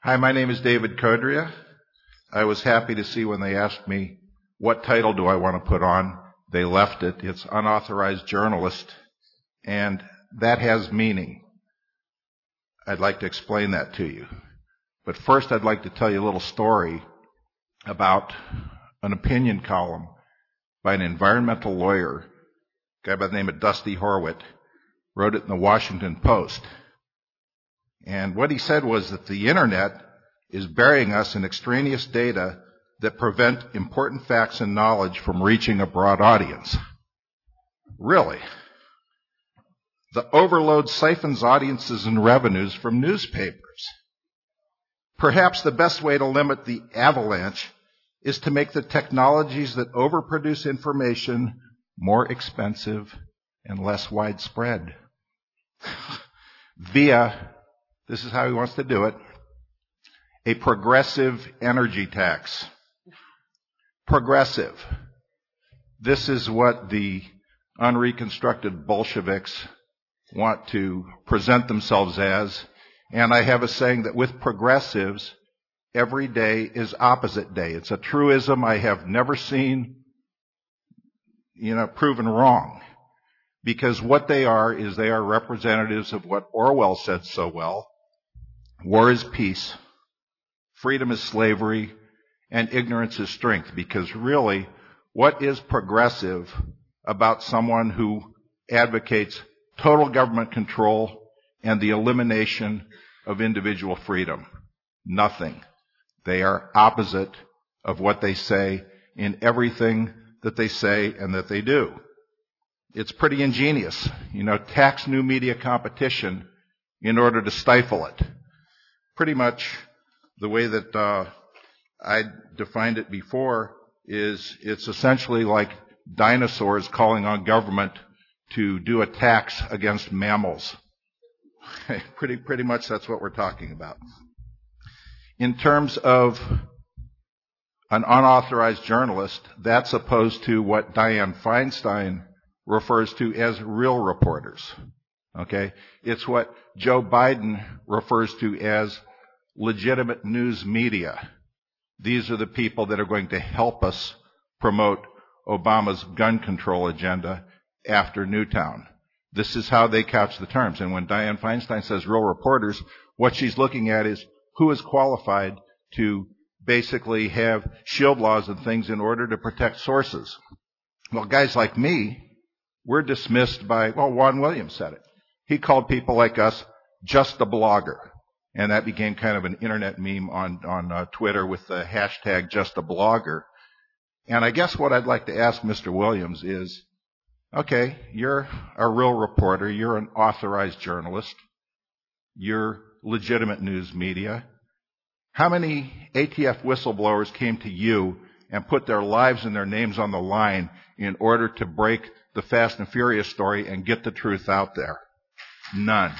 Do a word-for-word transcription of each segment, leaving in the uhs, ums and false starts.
Hi, my name is David Codria. I was happy to see when they asked me, what title do I want to put on? They left it. It's unauthorized journalist, and that has meaning. I'd like to explain that to you. But first, I'd like to tell you a little story about an opinion column by an environmental lawyer, a guy by the name of Dusty Horwit, wrote it in the Washington Post. And what he said was that the internet is burying us in extraneous data that prevent important facts and knowledge from reaching a broad audience. Really? The overload siphons audiences and revenues from newspapers. Perhaps the best way to limit the avalanche is to make the technologies that overproduce information more expensive and less widespread. Via, this is how he wants to do it, a progressive energy tax. Progressive. This is what the unreconstructed Bolsheviks want to present themselves as. And I have a saying that with progressives, every day is opposite day. It's a truism I have never seen, you know, proven wrong. Because what they are is they are representatives of what Orwell said so well. War is peace, freedom is slavery, and ignorance is strength. Because really, what is progressive about someone who advocates total government control and the elimination of individual freedom? Nothing. They are opposite of what they say in everything that they say and that they do. It's pretty ingenious. You know, tax new media competition in order to stifle it. Pretty much the way that uh, I defined it before is it's essentially like dinosaurs calling on government to do a tax against mammals. pretty, pretty much that's what we're talking about. In terms of an unauthorized journalist, that's opposed to what Dianne Feinstein refers to as real reporters. Okay? It's what Joe Biden refers to as legitimate news media. These are the people that are going to help us promote Obama's gun control agenda after Newtown. This is how they couch the terms. And when Dianne Feinstein says real reporters, what she's looking at is who is qualified to basically have shield laws and things in order to protect sources. Well, guys like me, we're dismissed by, well, Juan Williams said it. He called people like us just a blogger. And that became kind of an internet meme on, on uh, Twitter with the hashtag just a blogger. And I guess what I'd like to ask Mister Williams is, okay, you're a real reporter, you're an authorized journalist, you're legitimate news media. How many A T F whistleblowers came to you and put their lives and their names on the line in order to break the Fast and Furious story and get the truth out there? None.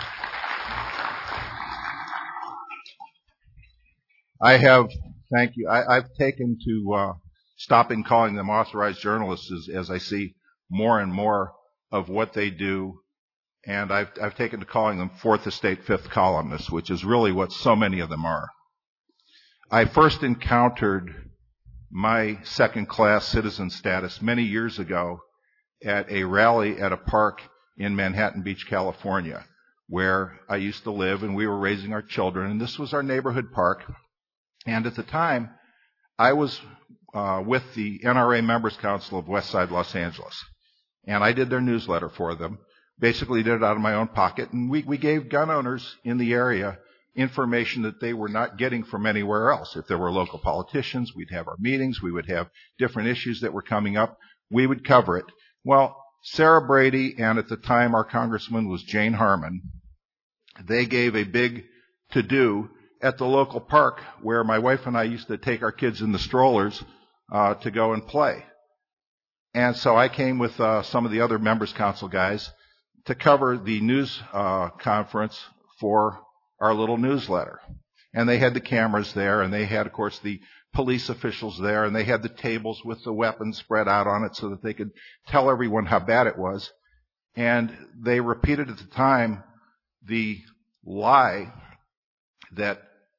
I have, thank you, I, I've taken to uh, stopping calling them authorized journalists as, as I see more and more of what they do, and I've, I've taken to calling them fourth estate, fifth columnists, which is really what so many of them are. I first encountered my second-class citizen status many years ago at a rally at a park in Manhattan Beach, California, where I used to live, and we were raising our children, and this was our neighborhood park. And at the time, I was uh, with the N R A Members Council of West Side Los Angeles. And I did their newsletter for them. Basically did it out of my own pocket. And we, we gave gun owners in the area information that they were not getting from anywhere else. If there were local politicians, we'd have our meetings. We would have different issues that were coming up. We would cover it. Well, Sarah Brady, and at the time our congressman was Jane Harman, they gave a big to-do at the local park where my wife and I used to take our kids in the strollers uh, to go and play. And so I came with uh, some of the other members council guys to cover the news uh, conference for our little newsletter. And they had the cameras there, and they had, of course, the police officials there, and they had the tables with the weapons spread out on it so that they could tell everyone how bad it was. And they repeated at the time the lie that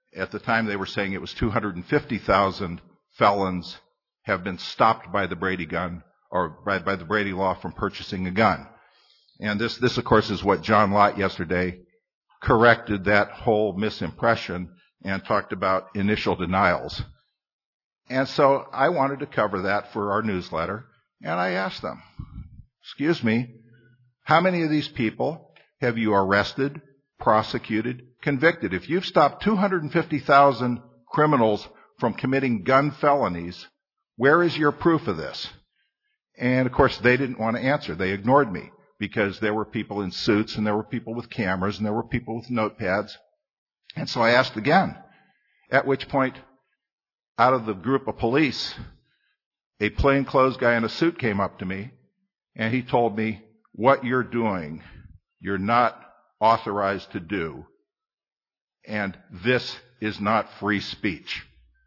At the time, they were saying it was two hundred fifty thousand felons have been stopped by the Brady gun, or by, by the Brady law from purchasing a gun. And this, this, of course, is what John Lott yesterday corrected that whole misimpression and talked about initial denials. And so I wanted to cover that for our newsletter, and I asked them, excuse me, how many of these people have you arrested, prosecuted, convicted? If you've stopped two hundred fifty thousand criminals from committing gun felonies, where is your proof of this? And of course, they didn't want to answer. They ignored me because there were people in suits and there were people with cameras and there were people with notepads. And so I asked again, at which point, out of the group of police, a plainclothes guy in a suit came up to me and he told me, what you're doing, you're not authorized to do, and this is not free speech.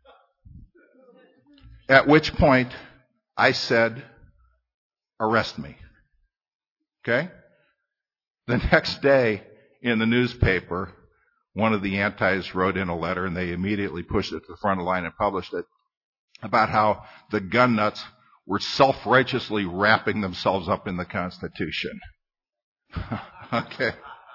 At which point, I said, arrest me. Okay? The next day, in the newspaper, one of the antis wrote in a letter, and they immediately pushed it to the front of the line and published it, about how the gun nuts were self-righteously wrapping themselves up in the Constitution. Okay.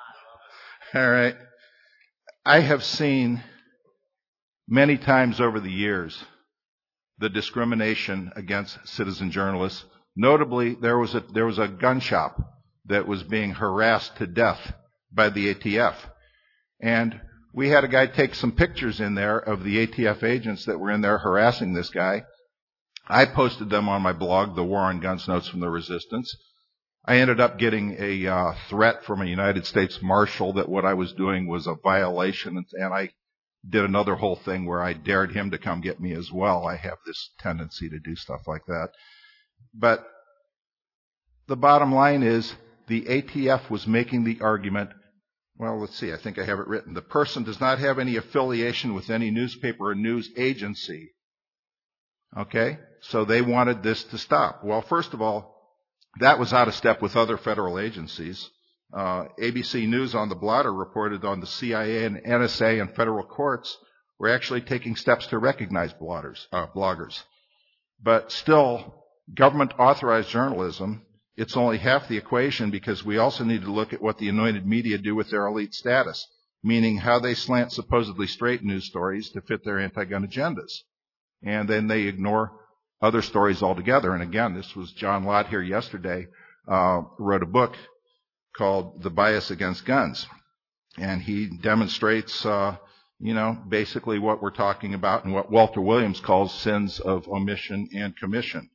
All right. I have seen many times over the years the discrimination against citizen journalists. Notably, there was a, there was a gun shop that was being harassed to death by the A T F. And we had a guy take some pictures in there of the A T F agents that were in there harassing this guy. I posted them on my blog, The War on Guns Notes from the Resistance. I ended up getting a uh, threat from a United States Marshal that what I was doing was a violation, and I did another whole thing where I dared him to come get me as well. I have this tendency to do stuff like that. But the bottom line is the A T F was making the argument, well, let's see, I think I have it written. The person does not have any affiliation with any newspaper or news agency. Okay? So they wanted this to stop. Well, first of all, that was out of step with other federal agencies. Uh, A B C News on the blotter reported on the C I A and N S A and federal courts were actually taking steps to recognize bloggers. Uh, bloggers. But still, government authorized journalism, it's only half the equation, because we also need to look at what the anointed media do with their elite status, meaning how they slant supposedly straight news stories to fit their anti-gun agendas. And then they ignore other stories altogether. And again, this was John Lott here yesterday, uh, wrote a book called The Bias Against Guns. And he demonstrates, uh, you know, basically what we're talking about and what Walter Williams calls sins of omission and commission.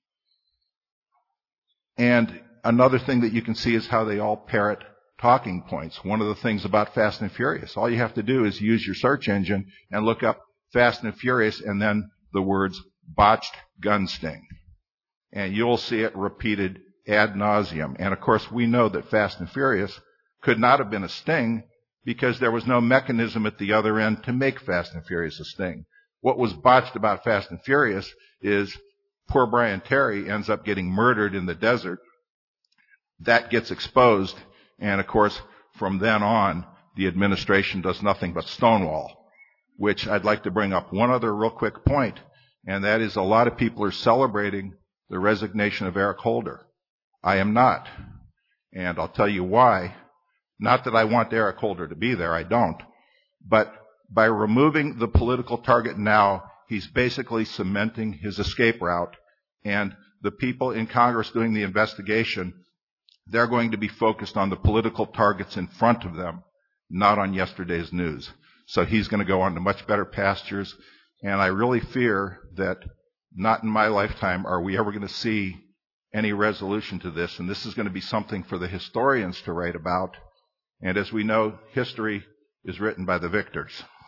And another thing that you can see is how they all parrot talking points. One of the things about Fast and Furious, all you have to do is use your search engine and look up Fast and Furious and then the words botched gun sting. And you'll see it repeated ad nauseum. And of course, we know that Fast and Furious could not have been a sting because there was no mechanism at the other end to make Fast and Furious a sting. What was botched about Fast and Furious is poor Brian Terry ends up getting murdered in the desert. That gets exposed. And of course, from then on, the administration does nothing but stonewall, which I'd like to bring up one other real quick point. And that is a lot of people are celebrating the resignation of Eric Holder. I am not. And I'll tell you why. Not that I want Eric Holder to be there, I don't. But by removing the political target now, he's basically cementing his escape route. And the people in Congress doing the investigation, they're going to be focused on the political targets in front of them, not on yesterday's news. So he's going to go on to much better pastures. And I really fear that not in my lifetime are we ever going to see any resolution to this. And this is going to be something for the historians to write about. And as we know, history is written by the victors.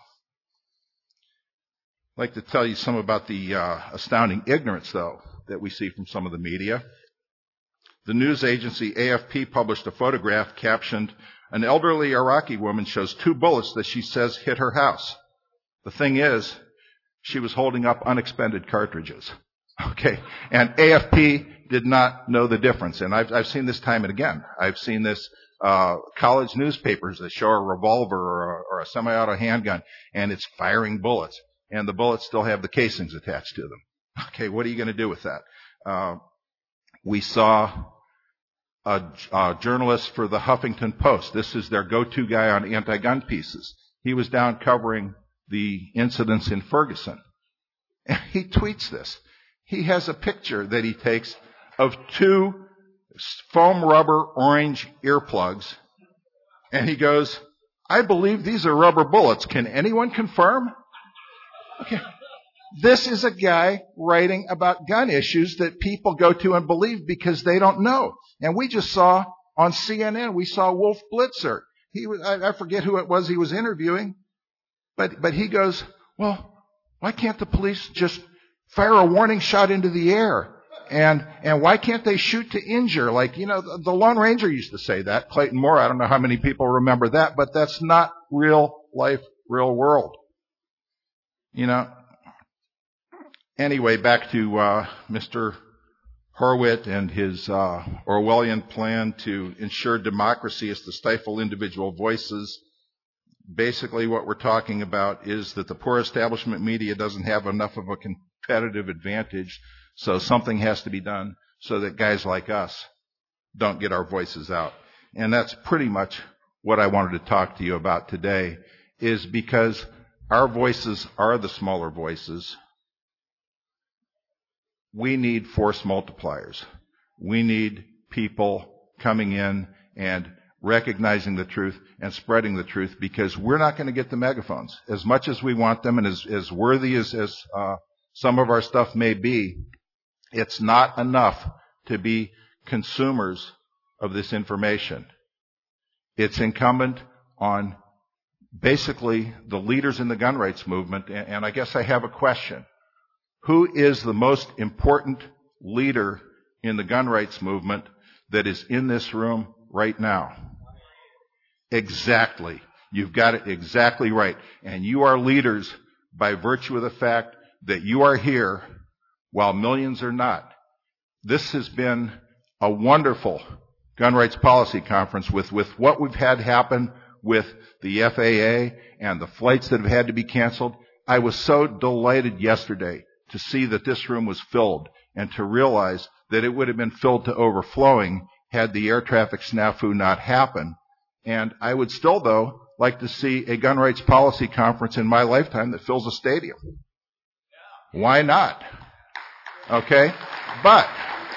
I'd like to tell you some about the uh, astounding ignorance, though, that we see from some of the media. The news agency A F P published a photograph captioned, "An elderly Iraqi woman shows two bullets that she says hit her house." The thing is, she was holding up unexpended cartridges. Okay. And A F P did not know the difference. And I've, I've seen this time and again. I've seen this uh, college newspapers that show a revolver or a, or a semi-auto handgun, and it's firing bullets, and the bullets still have the casings attached to them. Okay, what are you going to do with that? Uh, we saw a, a journalist for the Huffington Post. This is their go-to guy on anti-gun pieces. He was down covering the incidents in Ferguson. And he tweets this. He has a picture that he takes of two foam rubber orange earplugs, and he goes, I believe these are rubber bullets. Can anyone confirm? Okay. This is a guy writing about gun issues that people go to and believe because they don't know. And we just saw on C N N, we saw Wolf Blitzer. He was, I, I forget who it was he was interviewing, but, but he goes, well, why can't the police just fire a warning shot into the air? And, and why can't they shoot to injure? Like, you know, the, the Lone Ranger used to say that. Clayton Moore, I don't know how many people remember that, but that's not real life, real world. You know, anyway, back to, uh, Mister Horwit and his, uh, Orwellian plan to ensure democracy is to stifle individual voices. Basically what we're talking about is that the poor establishment media doesn't have enough of a competitive advantage, so something has to be done so that guys like us don't get our voices out. And that's pretty much what I wanted to talk to you about today, is because our voices are the smaller voices. We need force multipliers. We need people coming in and recognizing the truth and spreading the truth, because we're not going to get the megaphones. As much as we want them and as, as worthy as, as uh, some of our stuff may be, it's not enough to be consumers of this information. It's incumbent on basically the leaders in the gun rights movement, and, and I guess I have a question. Who is the most important leader in the gun rights movement that is in this room right now? Exactly. You've got it exactly right. And you are leaders by virtue of the fact that you are here while millions are not. This has been a wonderful gun rights policy conference with, with what we've had happen with the F A A and the flights that have had to be canceled. I was so delighted yesterday to see that this room was filled and to realize that it would have been filled to overflowing had the air traffic snafu not happened. And I would still, though, like to see a gun rights policy conference in my lifetime that fills a stadium. Why not? Okay? But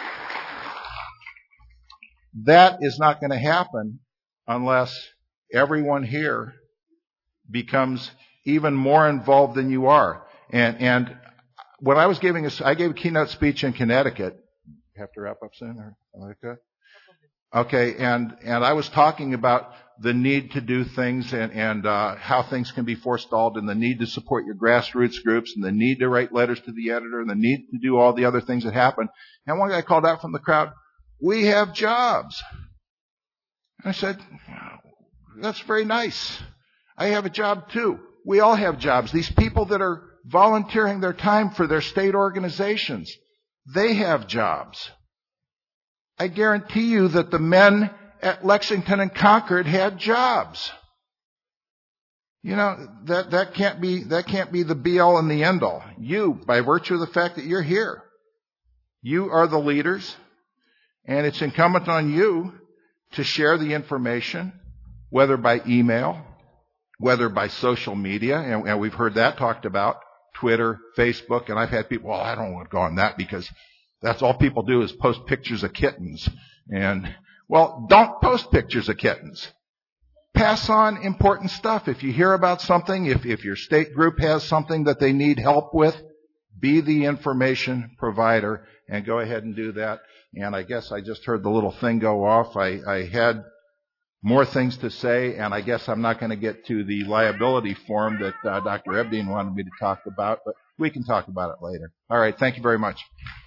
that is not going to happen unless everyone here becomes even more involved than you are. And, and when I was giving a, I gave a keynote speech in Connecticut. You have to wrap up soon, or something like that? Okay, and, and I was talking about the need to do things and, and uh, how things can be forestalled, and the need to support your grassroots groups, and the need to write letters to the editor, and the need to do all the other things that happen. And one guy called out from the crowd, we have jobs. And I said, that's very nice. I have a job too. We all have jobs. These people that are volunteering their time for their state organizations, they have jobs. I guarantee you that the men at Lexington and Concord had jobs. You know, that, that can't be, that can't be the be all and the end all. You, by virtue of the fact that you're here, you are the leaders, and it's incumbent on you to share the information, whether by email, whether by social media, and, and we've heard that talked about, Twitter, Facebook, and I've had people, well, I don't want to go on that because that's all people do is post pictures of kittens. And, well, don't post pictures of kittens. Pass on important stuff. If you hear about something, if, if your state group has something that they need help with, be the information provider and go ahead and do that. And I guess I just heard the little thing go off. I, I had more things to say, and I guess I'm not going to get to the liability form that uh, Doctor Ebdeen wanted me to talk about, but we can talk about it later. All right, thank you very much.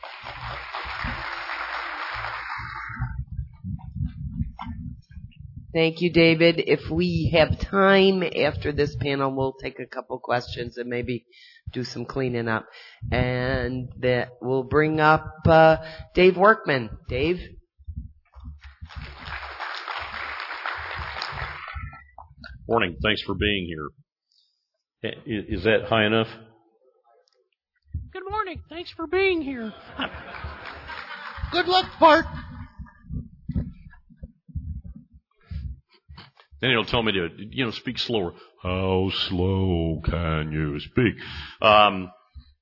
Thank you, David. If we have time after this panel, we'll take a couple questions and maybe do some cleaning up. And that will bring up uh, Dave Workman. Dave? Morning. Thanks for being here. Is that high enough? Good morning. Thanks for being here. Good luck, Bart. Then he'll tell me to, you know, speak slower. How slow can you speak? Um,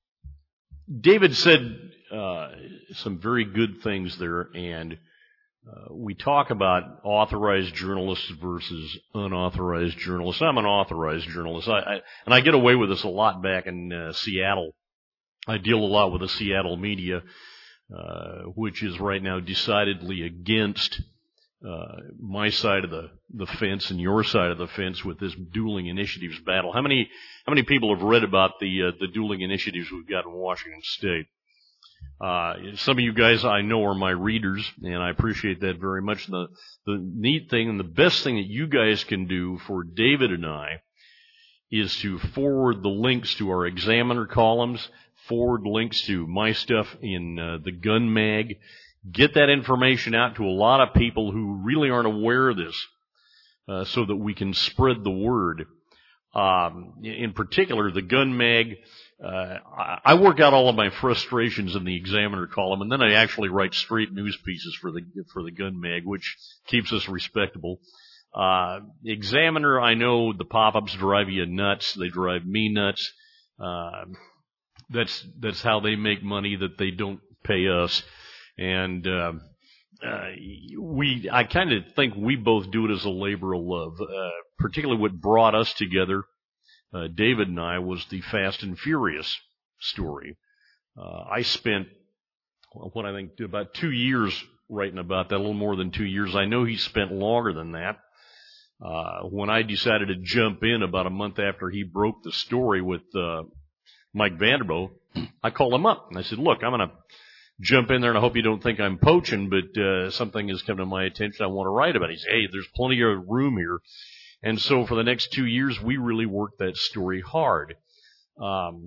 David said uh, some very good things there, and uh, we talk about authorized journalists versus unauthorized journalists. I'm an authorized journalist, I, I, and I get away with this a lot back in uh, Seattle. I deal a lot with the Seattle media, uh, which is right now decidedly against Uh, my side of the, the fence and your side of the fence with this dueling initiatives battle. How many how many people have read about the uh, the dueling initiatives we've got in Washington State? Uh, some of you guys I know are my readers, and I appreciate that very much. The the neat thing and the best thing that you guys can do for David and I is to forward the links to our Examiner columns, forward links to my stuff in uh, the Gun Mag. Get that information out to a lot of people who really aren't aware of this, uh, so that we can spread the word. Um, in particular, the Gun Mag, uh, I work out all of my frustrations in the Examiner column, and then I actually write straight news pieces for the for the Gun Mag, which keeps us respectable. Uh, Examiner, I know the pop-ups drive you nuts. They drive me nuts. Uh, that's that's how they make money that they don't pay us. And uh, uh, we, I kind of think we both do it as a labor of love. Uh, particularly what brought us together, uh, David and I, was the Fast and Furious story. Uh, I spent, well, what I think, about two years writing about that, a little more than two years. I know he spent longer than that. Uh, when I decided to jump in about a month after he broke the story with uh, Mike Vanderbilt, I called him up and I said, look, I'm going to jump in there, and I hope you don't think I'm poaching, but uh, something has come to my attention I want to write about. He said, hey, there's plenty of room here. And so for the next two years, we really worked that story hard. Um,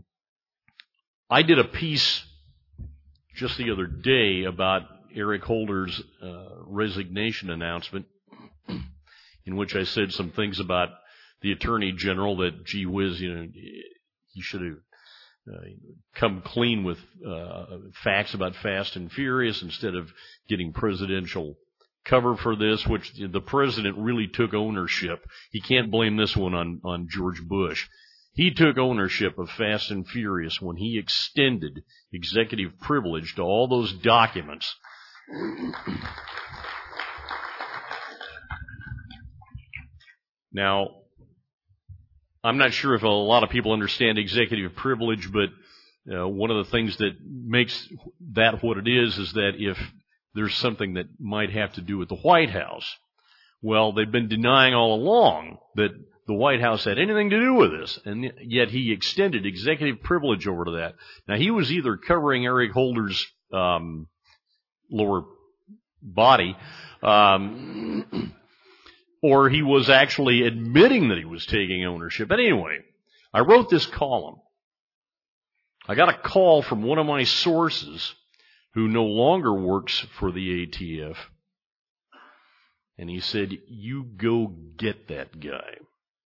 I did a piece just the other day about Eric Holder's uh, resignation announcement, in which I said some things about the Attorney General that, gee whiz, you know, he should have Uh, come clean with uh, facts about Fast and Furious instead of getting presidential cover for this, which the president really took ownership. He can't blame this one on, on George Bush. He took ownership of Fast and Furious when he extended executive privilege to all those documents. Now, I'm not sure if a lot of people understand executive privilege, but uh, one of the things that makes that what it is is that if there's something that might have to do with the White House, well, they've been denying all along that the White House had anything to do with this, and yet he extended executive privilege over to that. Now, he was either covering Eric Holder's um, lower body, um or he was actually admitting that he was taking ownership. But anyway, I wrote this column. I got a call from one of my sources who no longer works for the A T F. And he said, you go get that guy.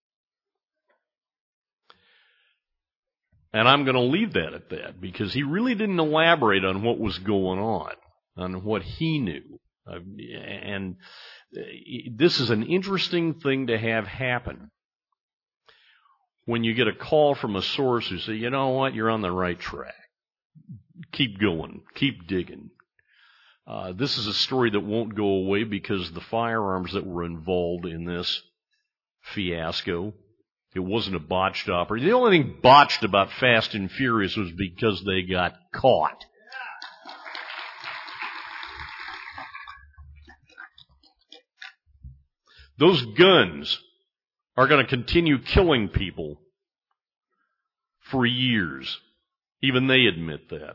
And I'm going to leave that at that, because he really didn't elaborate on what was going on, on what he knew. Uh, and this is an interesting thing to have happen when you get a call from a source who say, you know what, you're on the right track. Keep going. Keep digging. Uh, this is a story that won't go away because the firearms that were involved in this fiasco, it wasn't a botched operation. The only thing botched about Fast and Furious was because they got caught. Those guns are going to continue killing people for years. Even they admit that.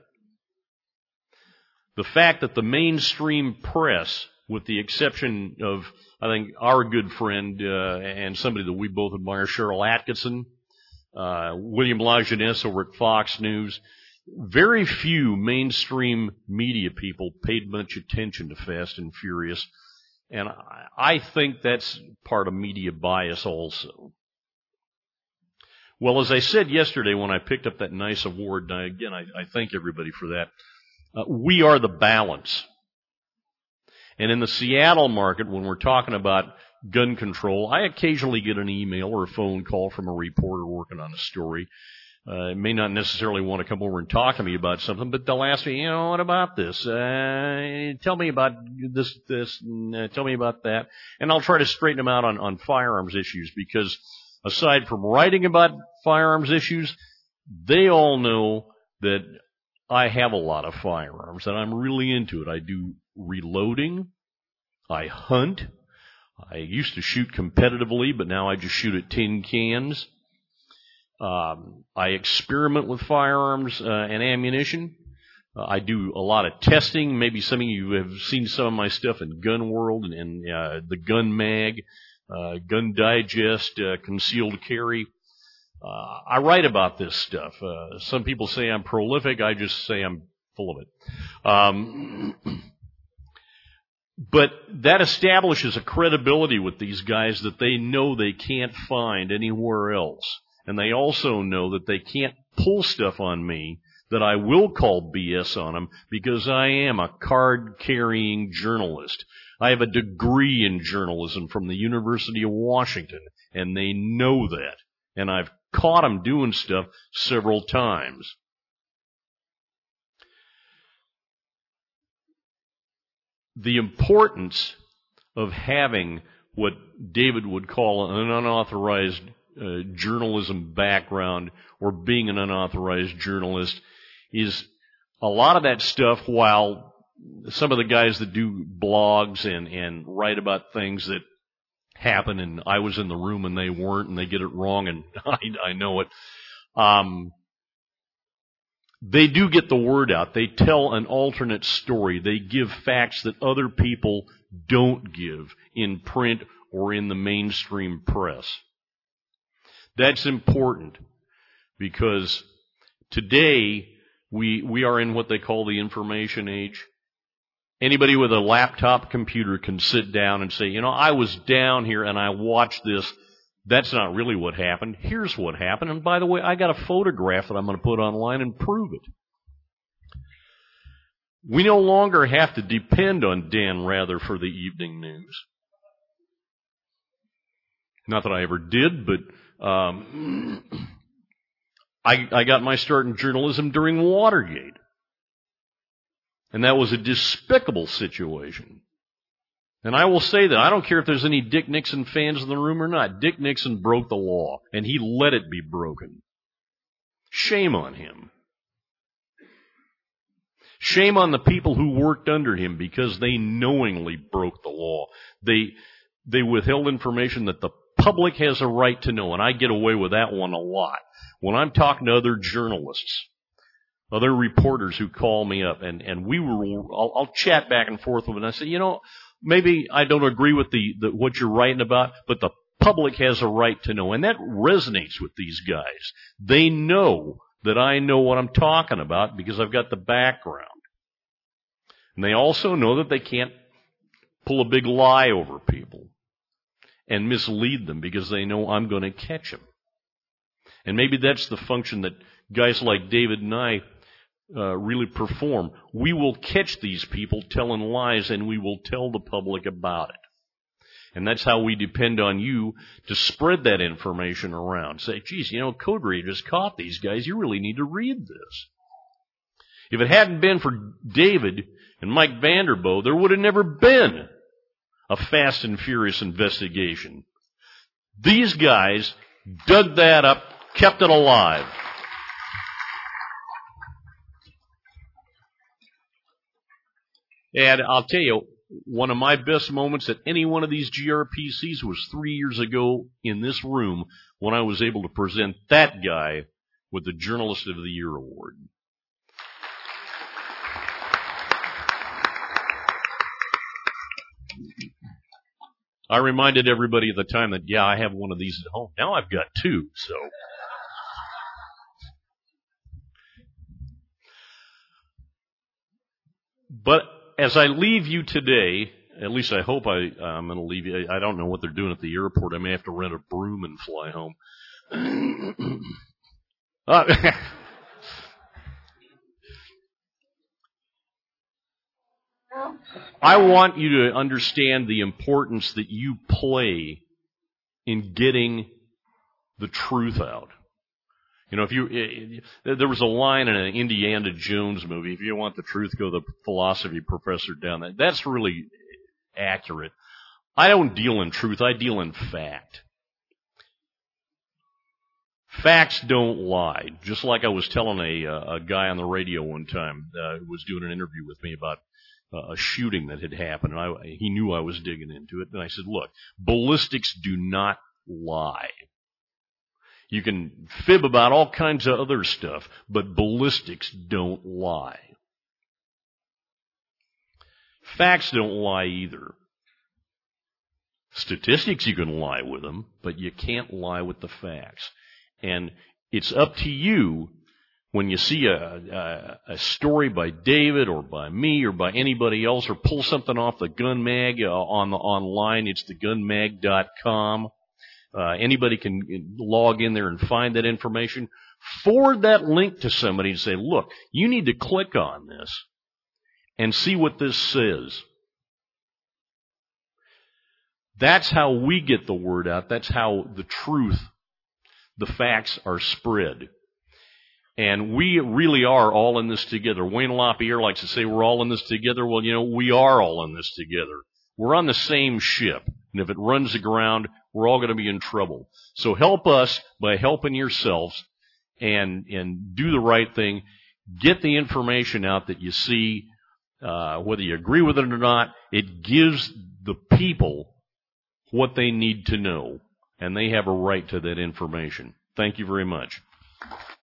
The fact that the mainstream press, with the exception of, I think, our good friend uh, and somebody that we both admire, Cheryl Atkinson, uh, William LaJeunesse over at Fox News, very few mainstream media people paid much attention to Fast and Furious. And I, I think that's part of media bias also. Well, as I said yesterday when I picked up that nice award, and I, again, I, I thank everybody for that, uh, we are the balance. And in the Seattle market, when we're talking about gun control, I occasionally get an email or a phone call from a reporter working on a story. Uh, may not necessarily want to come over and talk to me about something, but they'll ask me, you know, what about this? Uh, tell me about this, this, and, uh, tell me about that. And I'll try to straighten them out on, on firearms issues, because aside from writing about firearms issues, they all know that I have a lot of firearms, and I'm really into it. I do reloading. I hunt. I used to shoot competitively, but now I just shoot at tin cans. Um, I experiment with firearms uh, and ammunition. Uh, I do a lot of testing. Maybe some of you have seen some of my stuff in Gun World and, and uh, the Gun Mag, uh, Gun Digest, uh, Concealed Carry. Uh, I write about this stuff. Uh, some people say I'm prolific. I just say I'm full of it. Um, but that establishes a credibility with these guys that they know they can't find anywhere else. And they also know that they can't pull stuff on me that I will call B S on them, because I am a card-carrying journalist. I have a degree in journalism from the University of Washington, and they know that. And I've caught them doing stuff several times. The importance of having what David would call an unauthorized Uh, journalism background, or being an unauthorized journalist, is a lot of that stuff. While some of the guys that do blogs and, and write about things that happen and I was in the room and they weren't, and they get it wrong, and I, I know it, um, they do get the word out. They tell an alternate story. They give facts that other people don't give in print or in the mainstream press. That's important, because today we we are in what they call the information age. Anybody with a laptop computer can sit down and say, you know, I was down here and I watched this. That's not really what happened. Here's what happened. And by the way, I got a photograph that I'm going to put online and prove it. We no longer have to depend on Dan Rather for the evening news. Not that I ever did, but Um, I, I got my start in journalism during Watergate. And that was a despicable situation. And I will say that I don't care if there's any Dick Nixon fans in the room or not. Dick Nixon broke the law, and he let it be broken. Shame on him. Shame on the people who worked under him, because they knowingly broke the law. They, they withheld information that the public has a right to know, and I get away with that one a lot. When I'm talking to other journalists, other reporters who call me up, and, and we were, I'll, I'll chat back and forth with them, and I say, you know, maybe I don't agree with the, the what you're writing about, but the public has a right to know, and that resonates with these guys. They know that I know what I'm talking about because I've got the background. And they also know that they can't pull a big lie over people and mislead them, because they know I'm going to catch them. And maybe that's the function that guys like David and I uh, really perform. We will catch these people telling lies, and we will tell the public about it. And that's how we depend on you to spread that information around. Say, geez, you know, Code Ray just caught these guys. You really need to read this. If it hadn't been for David and Mike Vanderboe, there would have never been a Fast and Furious investigation. These guys dug that up, kept it alive. And I'll tell you, one of my best moments at any one of these G R P Cs was three years ago in this room, when I was able to present that guy with the Journalist of the Year award. I reminded everybody at the time that, yeah, I have one of these at home. Now I've got two, so. But as I leave you today, at least I hope I, I'm going to leave you. I don't know what they're doing at the airport. I may have to rent a broom and fly home. uh, I want you to understand the importance that you play in getting the truth out. You know, if you, it, it, there was a line in an Indiana Jones movie, if you want the truth, go the philosophy professor down. That That's really accurate. I don't deal in truth, I deal in fact. Facts don't lie. Just like I was telling a, uh, a guy on the radio one time uh, who was doing an interview with me about uh, a shooting that had happened, and I, he knew I was digging into it, and I said, look, ballistics do not lie. You can fib about all kinds of other stuff, but ballistics don't lie. Facts don't lie either. Statistics, you can lie with them, but you can't lie with the facts. And it's up to you when you see a, a, a story by David or by me or by anybody else, or pull something off the Gun Mag uh, on the online. It's the gun mag dot com. Uh, anybody can log in there and find that information. Forward that link to somebody and say, look, you need to click on this and see what this says. That's how we get the word out. That's how the truth, the facts are spread. And we really are all in this together. Wayne LaPierre likes to say we're all in this together. Well, you know, we are all in this together. We're on the same ship. And if it runs aground, we're all going to be in trouble. So help us by helping yourselves and and do the right thing. Get the information out that you see, uh, whether you agree with it or not. It gives the people what they need to know, and they have a right to that information. Thank you very much.